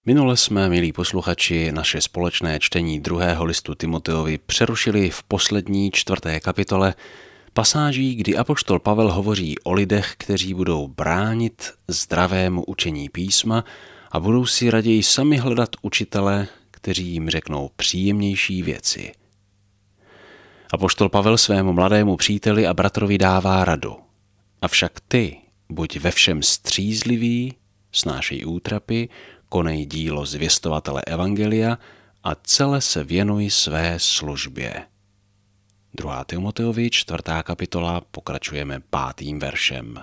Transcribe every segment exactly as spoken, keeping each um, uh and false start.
Minule jsme, milí posluchači, naše společné čtení druhého listu Timoteovi přerušili v poslední čtvrté kapitole pasáží, kdy apoštol Pavel hovoří o lidech, kteří budou bránit zdravému učení písma a budou si raději sami hledat učitele, kteří jim řeknou příjemnější věci. Apoštol Pavel svému mladému příteli a bratrovi dává radu. Avšak ty, buď ve všem střízlivý, snášej útrapy, konej dílo zvěstovatele evangelia a celé se věnuj své službě. druhá. Timoteovi, čtvrtá kapitola, pokračujeme pátým veršem.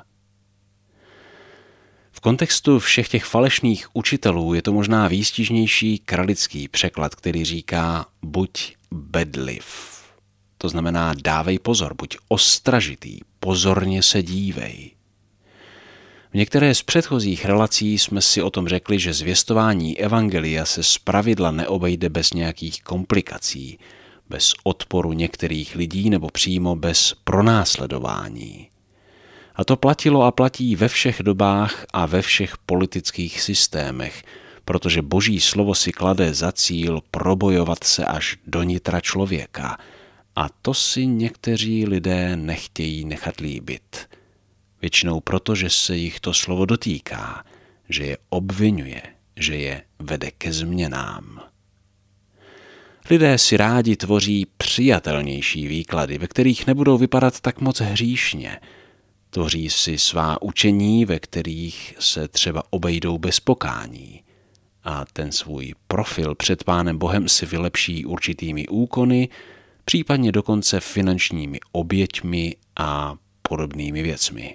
V kontextu všech těch falešných učitelů je to možná výstižnější kralický překlad, který říká buď bedliv. To znamená dávej pozor, buď ostražitý, pozorně se dívej. V některé z předchozích relací jsme si o tom řekli, že zvěstování evangelia se zpravidla neobejde bez nějakých komplikací, bez odporu některých lidí nebo přímo bez pronásledování. A to platilo a platí ve všech dobách a ve všech politických systémech, protože Boží slovo si klade za cíl probojovat se až do nitra člověka. A to si někteří lidé nechtějí nechat líbit. Většinou proto, že se jich to slovo dotýká, že je obvinuje, že je vede ke změnám. Lidé si rádi tvoří přijatelnější výklady, ve kterých nebudou vypadat tak moc hříšně. Tvoří si svá učení, ve kterých se třeba obejdou bez pokání. A ten svůj profil před Pánem Bohem si vylepší určitými úkony, případně dokonce finančními oběťmi a podobnými věcmi.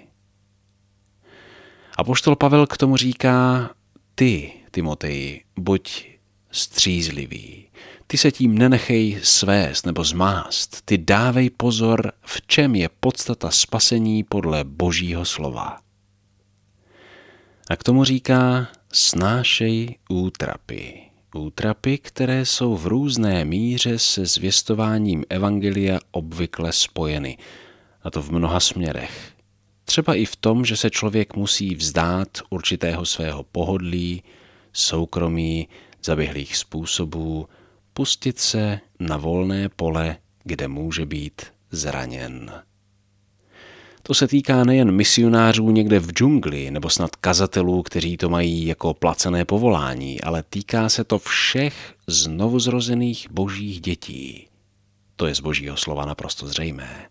Apoštol Pavel k tomu říká, ty, Timoteji, buď střízlivý. Ty se tím nenechej svést nebo zmást. Ty dávej pozor, v čem je podstata spasení podle Božího slova. A k tomu říká, snášej útrapy. Útrapy, které jsou v různé míře se zvěstováním evangelia obvykle spojeny. A to v mnoha směrech. Třeba i v tom, že se člověk musí vzdát určitého svého pohodlí, soukromí, zaběhlých způsobů, pustit se na volné pole, kde může být zraněn. To se týká nejen misionářů někde v džungli nebo snad kazatelů, kteří to mají jako placené povolání, ale týká se to všech znovuzrozených božích dětí. To je z Božího slova naprosto zřejmé.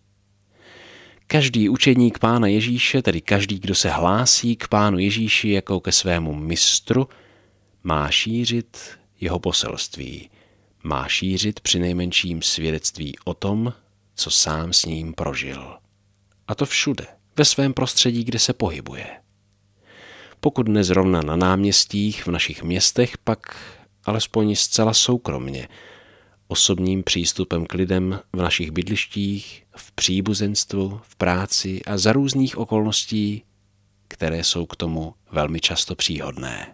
Každý učedník Pána Ježíše, tedy každý, kdo se hlásí k Pánu Ježíši jako ke svému mistru, má šířit jeho poselství, má šířit přinejmenším svědectví o tom, co sám s ním prožil. A to všude, ve svém prostředí, kde se pohybuje. Pokud nezrovna na náměstích v našich městech, pak alespoň zcela soukromně, osobním přístupem k lidem v našich bydlištích, v příbuzenstvu, v práci a za různých okolností, které jsou k tomu velmi často příhodné.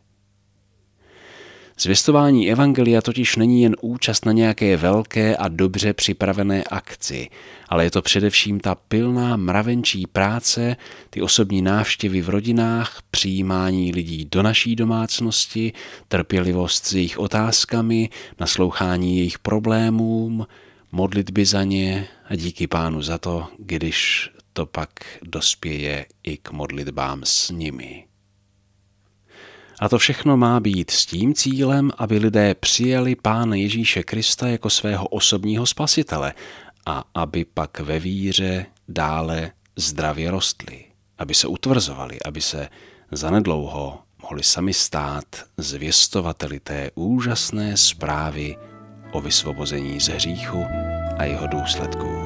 Zvěstování evangelia totiž není jen účast na nějaké velké a dobře připravené akci, ale je to především ta pilná mravenčí práce, ty osobní návštěvy v rodinách, přijímání lidí do naší domácnosti, trpělivost s jejich otázkami, naslouchání jejich problémům, modlitby za ně a díky Pánu za to, když to pak dospěje i k modlitbám s nimi. A to všechno má být s tím cílem, aby lidé přijali Pána Ježíše Krista jako svého osobního spasitele a aby pak ve víře dále zdravě rostli, aby se utvrzovali, aby se zanedlouho mohli sami stát zvěstovateli té úžasné zprávy o vysvobození z hříchu a jeho důsledků.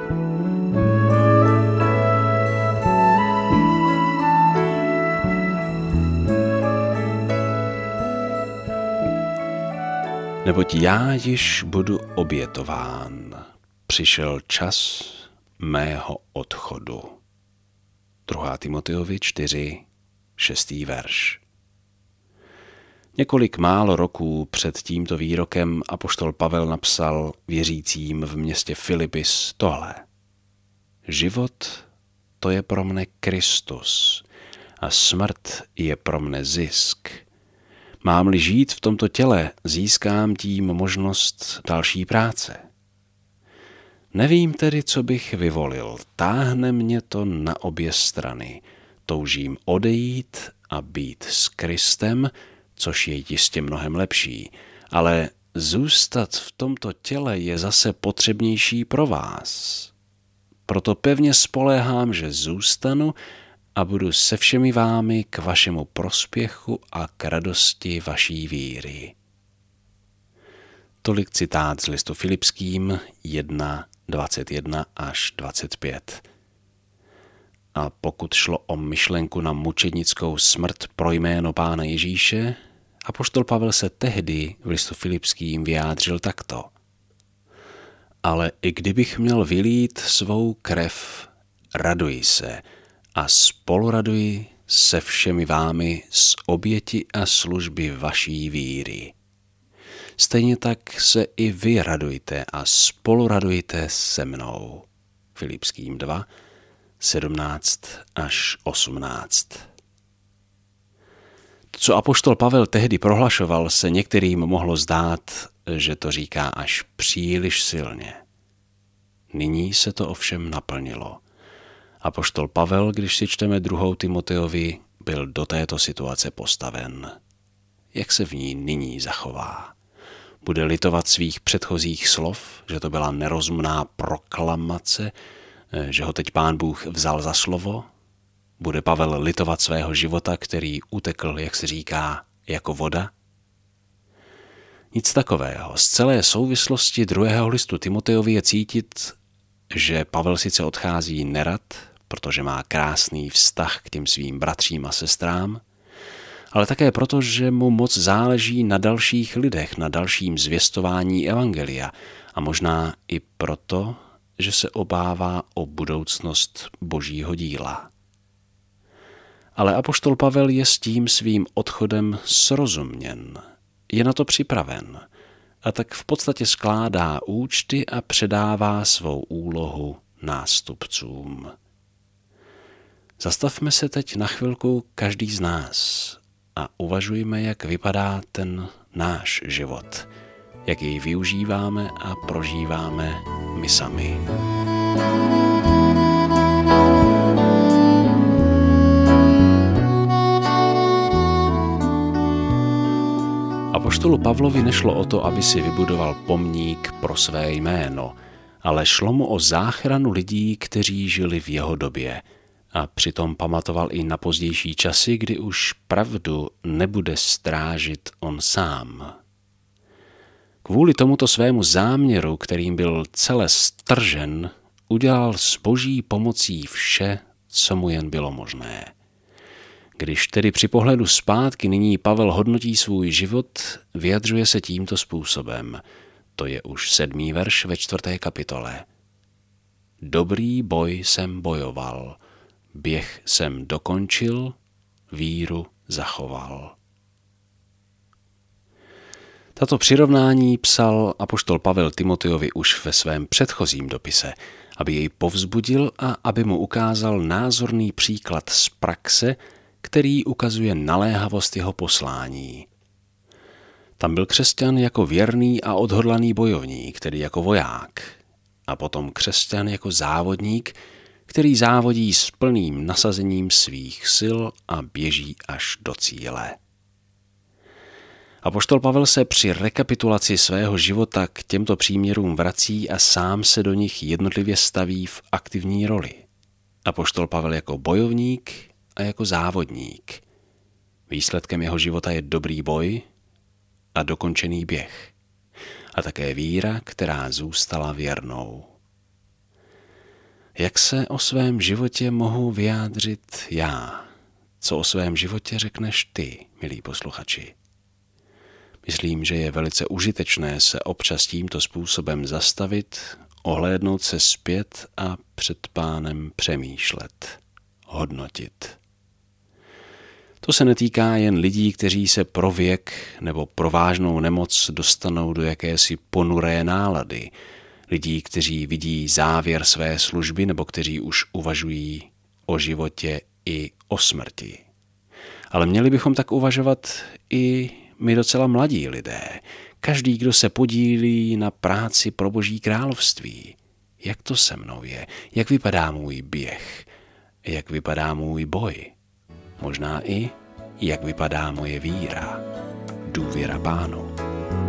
Neboť já již budu obětován, přišel čas mého odchodu. druhá. Timoteovi čtyři, šestý verš. Několik málo roků před tímto výrokem apoštol Pavel napsal věřícím v městě Filipis tohle. Život to je pro mne Kristus a smrt je pro mne zisk. Mám-li žít v tomto těle, získám tím možnost další práce. Nevím tedy, co bych vyvolil. Táhne mě to na obě strany. Toužím odejít a být s Kristem, což je jistě mnohem lepší, ale zůstat v tomto těle je zase potřebnější pro vás. Proto pevně spoléhám, že zůstanu a budu se všemi vámi k vašemu prospěchu a k radosti vaší víry. Tolik citát z listu Filipským jedna, dvacet jedna až dvacet pět. A pokud šlo o myšlenku na mučednickou smrt pro jméno Pána Ježíše, apoštol Pavel se tehdy v listu Filipským vyjádřil takto. Ale i kdybych měl vylít svou krev, raduji se a spoluraduji se všemi vámi z oběti a služby vaší víry. Stejně tak se i vy radujte a spoluradujte se mnou. Filipským dva, sedmnáct až osmnáct. Co apoštol Pavel tehdy prohlašoval, se některým mohlo zdát, že to říká až příliš silně. Nyní se to ovšem naplnilo. Apoštol Pavel, když si čteme druhou Timoteovi, byl do této situace postaven. Jak se v ní nyní zachová? Bude litovat svých předchozích slov, že to byla nerozumná proklamace, že ho teď Pán Bůh vzal za slovo? Bude Pavel litovat svého života, který utekl, jak se říká, jako voda? Nic takového. Z celé souvislosti druhého listu Timoteovi je cítit, že Pavel sice odchází nerad, protože má krásný vztah k těm svým bratřím a sestrám, ale také proto, že mu moc záleží na dalších lidech, na dalším zvěstování evangelia a možná i proto, že se obává o budoucnost Božího díla. Ale apoštol Pavel je s tím svým odchodem srozuměn, je na to připraven a tak v podstatě skládá účty a předává svou úlohu nástupcům. Zastavme se teď na chvilku každý z nás a uvažujme, jak vypadá ten náš život, jak jej využíváme a prožíváme my sami. Apoštolu Pavlovi nešlo o to, aby si vybudoval pomník pro své jméno, ale šlo mu o záchranu lidí, kteří žili v jeho době. A přitom pamatoval i na pozdější časy, kdy už pravdu nebude strážit on sám. Kvůli tomuto svému záměru, kterým byl celé stržen, udělal s Boží pomocí vše, co mu jen bylo možné. Když tedy při pohledu zpátky nyní Pavel hodnotí svůj život, vyjadřuje se tímto způsobem. To je už sedmý verš ve čtvrté kapitole. Dobrý boj jsem bojoval, běh jsem dokončil, víru zachoval. Tato přirovnání psal apoštol Pavel Timoteovi už ve svém předchozím dopise, aby jej povzbudil a aby mu ukázal názorný příklad z praxe, který ukazuje naléhavost jeho poslání. Tam byl křesťan jako věrný a odhodlaný bojovník, tedy jako voják, a potom křesťan jako závodník, který závodí s plným nasazením svých sil a běží až do cíle. Apoštol Pavel se při rekapitulaci svého života k těmto příměrům vrací a sám se do nich jednotlivě staví v aktivní roli. Apoštol Pavel jako bojovník a jako závodník. Výsledkem jeho života je dobrý boj a dokončený běh. A také víra, která zůstala věrnou. Jak se o svém životě mohu vyjádřit já? Co o svém životě řekneš ty, milí posluchači? Myslím, že je velice užitečné se občas tímto způsobem zastavit, ohlédnout se zpět a před Pánem přemýšlet, hodnotit. To se netýká jen lidí, kteří se pro věk nebo pro vážnou nemoc dostanou do jakési ponuré nálady, lidí, kteří vidí závěr své služby nebo kteří už uvažují o životě i o smrti. Ale měli bychom tak uvažovat i my docela mladí lidé, každý, kdo se podílí na práci pro Boží království. Jak to se mnou je? Jak vypadá můj běh? Jak vypadá můj boj? Možná i, jak vypadá moje víra, důvěra Pánu.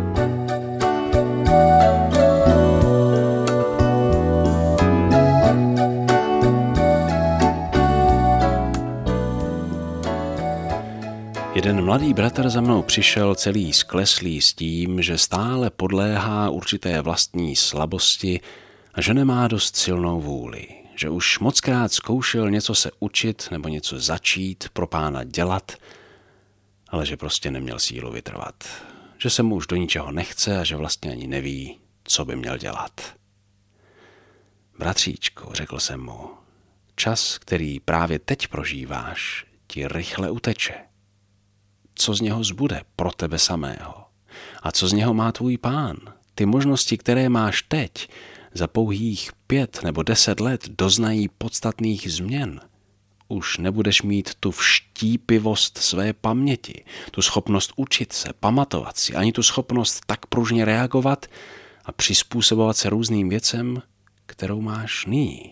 Jeden mladý bratr za mnou přišel celý skleslý s tím, že stále podléhá určité vlastní slabosti a že nemá dost silnou vůli, že už mockrát zkoušel něco se učit nebo něco začít, pro Pána dělat, ale že prostě neměl sílu vytrvat, že se mu už do ničeho nechce a že vlastně ani neví, co by měl dělat. Bratříčku, řekl jsem mu, čas, který právě teď prožíváš, ti rychle uteče. Co z něho zbude pro tebe samého? A co z něho má tvůj Pán? Ty možnosti, které máš teď, za pouhých pět nebo deset let doznají podstatných změn. Už nebudeš mít tu vštípivost své paměti, tu schopnost učit se, pamatovat si, ani tu schopnost tak pružně reagovat a přizpůsobovat se různým věcem, kterou máš nyní.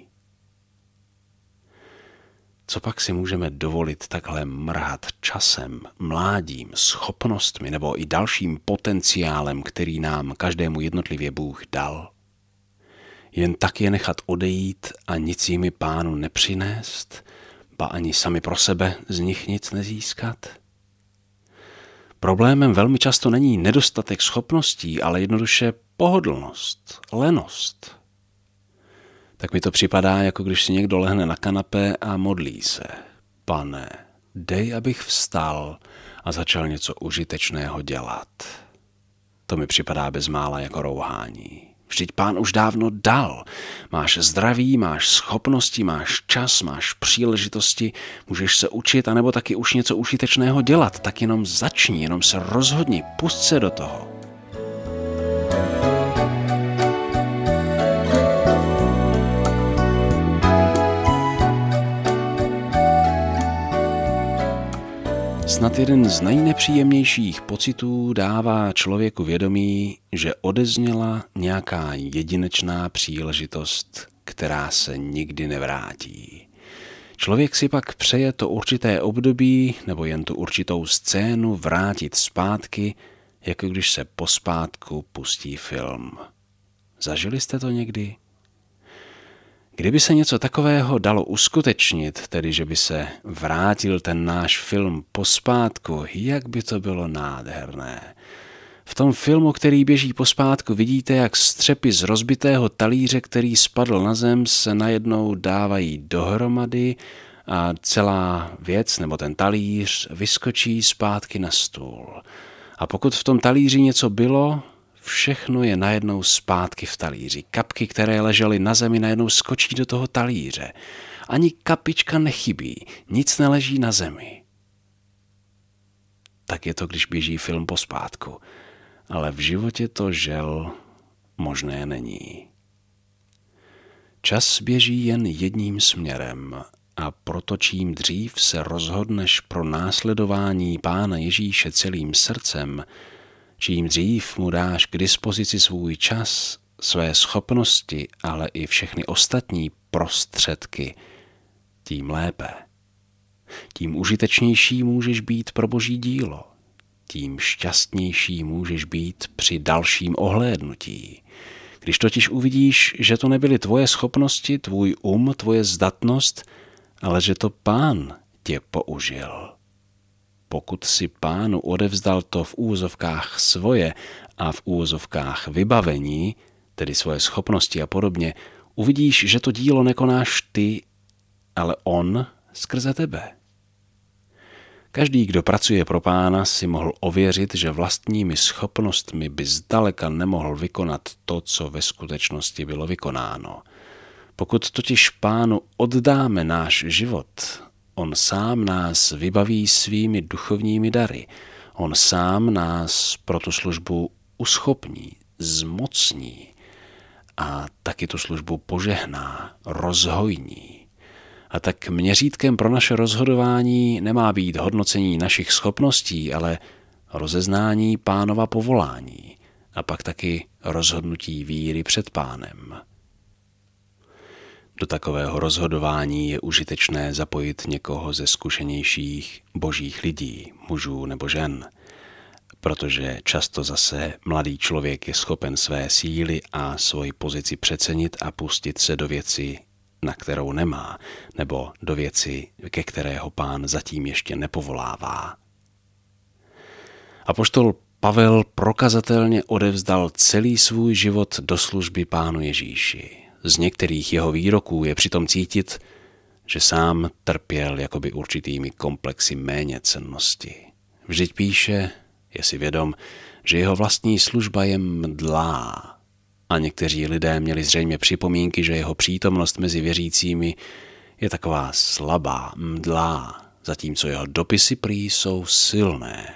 Co pak si můžeme dovolit takhle mrhat časem, mládím, schopnostmi nebo i dalším potenciálem, který nám každému jednotlivě Bůh dal? Jen tak je nechat odejít a nic jimi Pánu nepřinést, ba ani sami pro sebe z nich nic nezískat? Problémem velmi často není nedostatek schopností, ale jednoduše pohodlnost, lenost. Tak mi to připadá, jako když si někdo lehne na kanapé a modlí se. Pane, dej, abych vstal a začal něco užitečného dělat. To mi připadá bezmála jako rouhání. Vždyť Pán už dávno dal. Máš zdraví, máš schopnosti, máš čas, máš příležitosti, můžeš se učit, anebo taky už něco užitečného dělat. Tak jenom začni, jenom se rozhodni, pusť se do toho. Snad jeden z nejnepříjemnějších pocitů dává člověku vědomí, že odezněla nějaká jedinečná příležitost, která se nikdy nevrátí. Člověk si pak přeje to určité období nebo jen tu určitou scénu vrátit zpátky, jako když se pospátku pustí film. Zažili jste to někdy? Kdyby se něco takového dalo uskutečnit, tedy že by se vrátil ten náš film pospátku, jak by to bylo nádherné. V tom filmu, který běží pospátku, vidíte, jak střepy z rozbitého talíře, který spadl na zem, se najednou dávají dohromady a celá věc nebo ten talíř vyskočí zpátky na stůl. A pokud v tom talíři něco bylo, všechno je najednou zpátky v talíři. Kapky, které ležely na zemi, najednou skočí do toho talíře. Ani kapička nechybí, nic neleží na zemi. Tak je to, když běží film pospátku. Ale v životě to, žel, možné není. Čas běží jen jedním směrem a proto čím dřív se rozhodneš pro následování Pána Ježíše celým srdcem, čím dřív mu dáš k dispozici svůj čas, své schopnosti, ale i všechny ostatní prostředky, tím lépe. Tím užitečnější můžeš být pro Boží dílo. Tím šťastnější můžeš být při dalším ohlédnutí. Když totiž uvidíš, že to nebyly tvoje schopnosti, tvůj um, tvoje zdatnost, ale že to Pán tě použil. Pokud si Pánu odevzdal to v úvozovkách svoje a v úvozovkách vybavení, tedy svoje schopnosti a podobně, uvidíš, že to dílo nekonáš ty, ale on skrze tebe. Každý, kdo pracuje pro Pána, si mohl ověřit, že vlastními schopnostmi by zdaleka nemohl vykonat to, co ve skutečnosti bylo vykonáno. Pokud totiž Pánu oddáme náš život, on sám nás vybaví svými duchovními dary. On sám nás pro tu službu uschopní, zmocní a taky tu službu požehná, rozhojní. A tak měřítkem pro naše rozhodování nemá být hodnocení našich schopností, ale rozeznání Pánova povolání a pak taky rozhodnutí víry před Pánem. Do takového rozhodování je užitečné zapojit někoho ze zkušenějších božích lidí, mužů nebo žen, protože často zase mladý člověk je schopen své síly a svoji pozici přecenit a pustit se do věci, na kterou nemá, nebo do věci, ke kterého Pán zatím ještě nepovolává. Apoštol Pavel prokazatelně odevzdal celý svůj život do služby Pánu Ježíši. Z některých jeho výroků je přitom cítit, že sám trpěl jakoby určitými komplexy méněcennosti. Vždyť píše, je si vědom, že jeho vlastní služba je mdlá. A někteří lidé měli zřejmě připomínky, že jeho přítomnost mezi věřícími je taková slabá, mdlá, zatímco jeho dopisy prý jsou silné.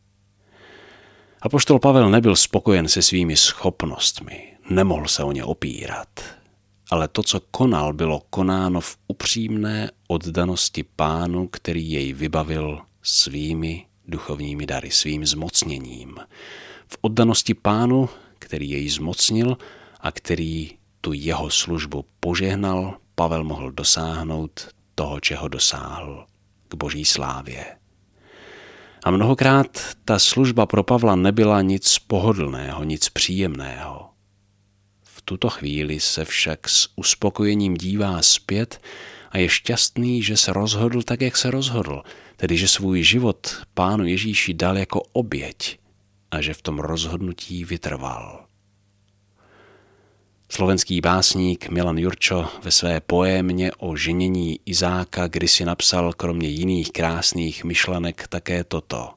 Apoštol Pavel nebyl spokojen se svými schopnostmi, nemohl se o ně opírat. Ale to, co konal, bylo konáno v upřímné oddanosti Pánu, který jej vybavil svými duchovními dary, svým zmocněním. V oddanosti Pánu, který jej zmocnil a který tu jeho službu požehnal, Pavel mohl dosáhnout toho, čeho dosáhl, k boží slávě. A mnohokrát ta služba pro Pavla nebyla nic pohodlného, nic příjemného. V tuto chvíli se však s uspokojením dívá zpět a je šťastný, že se rozhodl tak, jak se rozhodl, tedy že svůj život Pánu Ježíši dal jako oběť a že v tom rozhodnutí vytrval. Slovenský básník Milan Jurčo ve své poémě o ženění Izáka kdysi napsal kromě jiných krásných myšlenek také toto.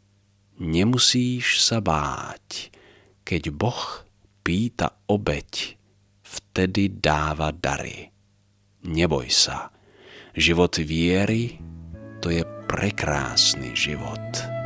Nemusíš sa báť, keď Boh pýta obeť, vtedy dáva dary. Neboj sa, život viery, to je prekrásny život.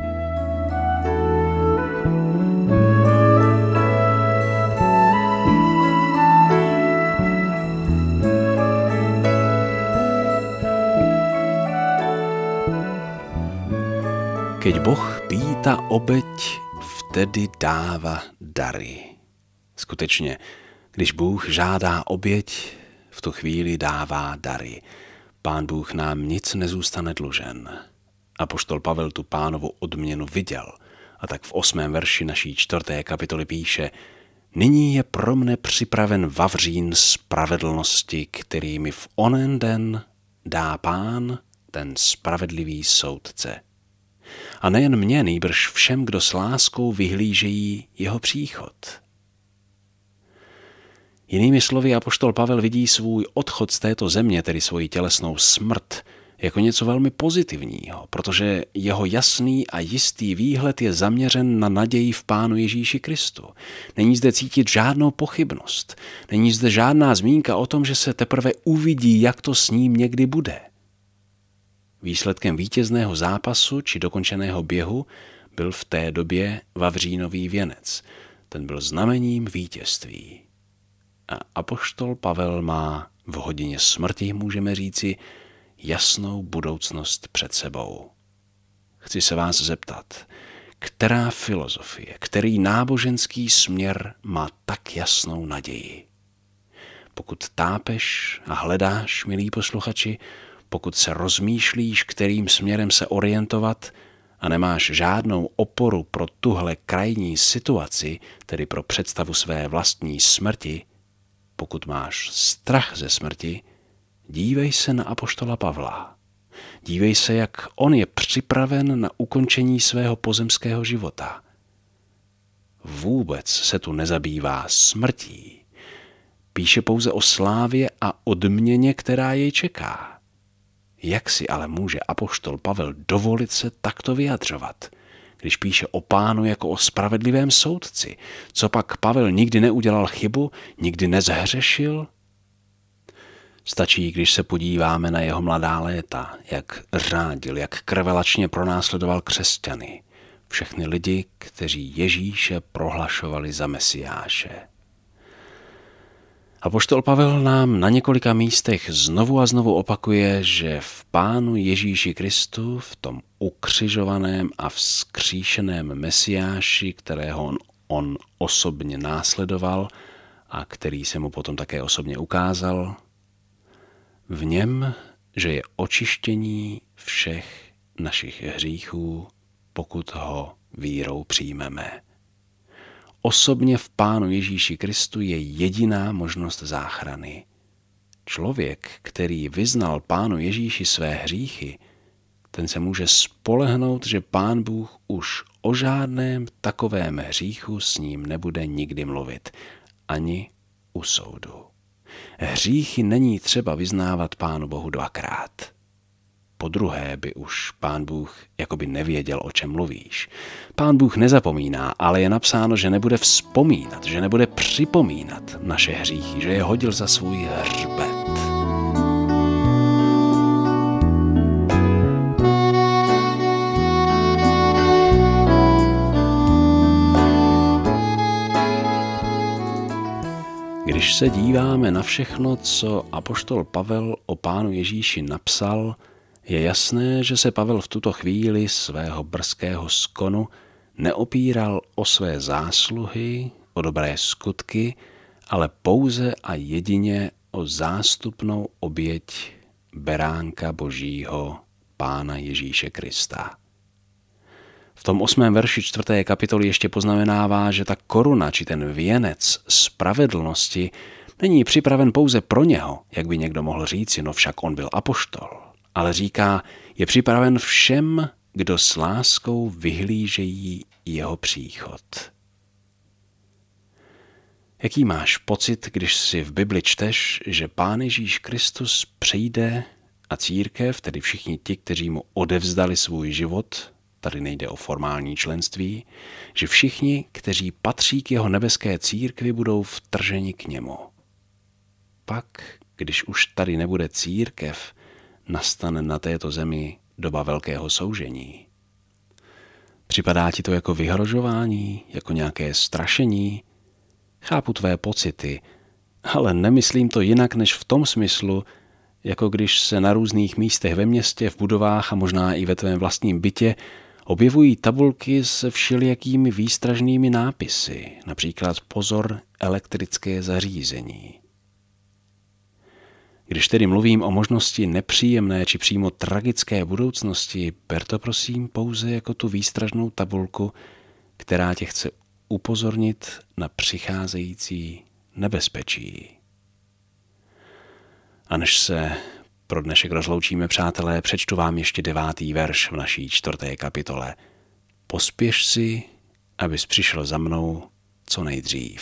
Keď Boh pýta obeť, vtedy dáva dary. Skutečně, když Bůh žádá oběť, v tu chvíli dává dary. Pán Bůh nám nic nezůstane dlužen. Apoštol Pavel tu Pánovu odměnu viděl a tak v osmém verši naší čtvrté kapitoly píše: Nyní je pro mne připraven vavřín spravedlnosti, který mi v onen den dá Pán, ten spravedlivý soudce. A nejen mě, nýbrž všem, kdo s láskou vyhlížejí jeho příchod. Jinými slovy, apoštol Pavel vidí svůj odchod z této země, tedy svoji tělesnou smrt, jako něco velmi pozitivního, protože jeho jasný a jistý výhled je zaměřen na naději v Pánu Ježíši Kristu. Není zde cítit žádnou pochybnost, není zde žádná zmínka o tom, že se teprve uvidí, jak to s ním někdy bude. Výsledkem vítězného zápasu či dokončeného běhu byl v té době vavřínový věnec. Ten byl znamením vítězství. A apoštol Pavel má v hodině smrti, můžeme říci, jasnou budoucnost před sebou. Chci se vás zeptat, která filozofie, který náboženský směr má tak jasnou naději? Pokud tápeš a hledáš, milí posluchači, pokud se rozmýšlíš, kterým směrem se orientovat a nemáš žádnou oporu pro tuhle krajní situaci, tedy pro představu své vlastní smrti, pokud máš strach ze smrti, dívej se na apoštola Pavla. Dívej se, jak on je připraven na ukončení svého pozemského života. Vůbec se tu nezabývá smrtí. Píše pouze o slávě a odměně, která jej čeká. Jak si ale může apoštol Pavel dovolit se takto vyjadřovat, když píše o Pánu jako o spravedlivém soudci? Co pak Pavel nikdy neudělal chybu, nikdy nezhřešil? Stačí, když se podíváme na jeho mladá léta, jak řádil, jak krvelačně pronásledoval křesťany, všechny lidi, kteří Ježíše prohlašovali za Mesiáše. Apoštol Pavel nám na několika místech znovu a znovu opakuje, že v Pánu Ježíši Kristu, v tom ukřižovaném a vzkříšeném Mesiáši, kterého on, on osobně následoval a který se mu potom také osobně ukázal. V něm, že je očištění všech našich hříchů, pokud ho vírou přijmeme. Osobně v Pánu Ježíši Kristu je jediná možnost záchrany. Člověk, který vyznal Pánu Ježíši své hříchy, ten se může spolehnout, že Pán Bůh už o žádném takovém hříchu s ním nebude nikdy mluvit, ani u soudu. Hříchy není třeba vyznávat Pánu Bohu dvakrát. Po druhé by už Pán Bůh jakoby nevěděl, o čem mluvíš. Pán Bůh nezapomíná, ale je napsáno, že nebude vzpomínat, že nebude připomínat naše hříchy, že je hodil za svůj hřbet. Když se díváme na všechno, co apoštol Pavel o Pánu Ježíši napsal, je jasné, že se Pavel v tuto chvíli svého brzkého skonu neopíral o své zásluhy, o dobré skutky, ale pouze a jedině o zástupnou oběť beránka Božího, Pána Ježíše Krista. V tom osmém verši čtvrté kapitoly ještě poznamenává, že ta koruna či ten věnec spravedlnosti není připraven pouze pro něho, jak by někdo mohl říci, no však on byl apoštol, ale říká, je připraven všem, kdo s láskou vyhlížejí jeho příchod. Jaký máš pocit, když si v Bibli čteš, že Pán Ježíš Kristus přijde a církev, tedy všichni ti, kteří mu odevzdali svůj život, tady nejde o formální členství, že všichni, kteří patří k jeho nebeské církvi, budou vtrženi k němu. Pak, když už tady nebude církev, nastane na této zemi doba velkého soužení. Připadá ti to jako vyhrožování, jako nějaké strašení? Chápu tvé pocity, ale nemyslím to jinak než v tom smyslu, jako když se na různých místech ve městě, v budovách a možná i ve tvém vlastním bytě objevují tabulky se všelijakými výstražnými nápisy, například pozor, elektrické zařízení. Když tedy mluvím o možnosti nepříjemné či přímo tragické budoucnosti, ber to prosím pouze jako tu výstražnou tabulku, která tě chce upozornit na přicházející nebezpečí. A než se pro dnešek rozloučíme, přátelé, přečtu vám ještě devátý verš v naší čtvrté kapitole. Pospěš si, abys přišel za mnou co nejdřív.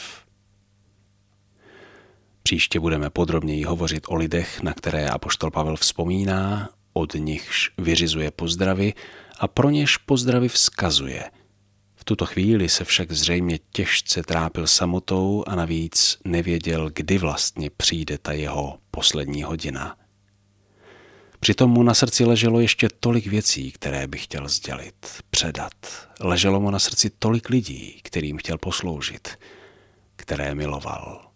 Příště budeme podrobněji hovořit o lidech, na které apoštol Pavel vzpomíná, od nichž vyřizuje pozdravy a pro něž pozdravy vzkazuje. V tuto chvíli se však zřejmě těžce trápil samotou a navíc nevěděl, kdy vlastně přijde ta jeho poslední hodina. Přitom mu na srdci leželo ještě tolik věcí, které by chtěl sdělit, předat. Leželo mu na srdci tolik lidí, kterým chtěl posloužit, které miloval.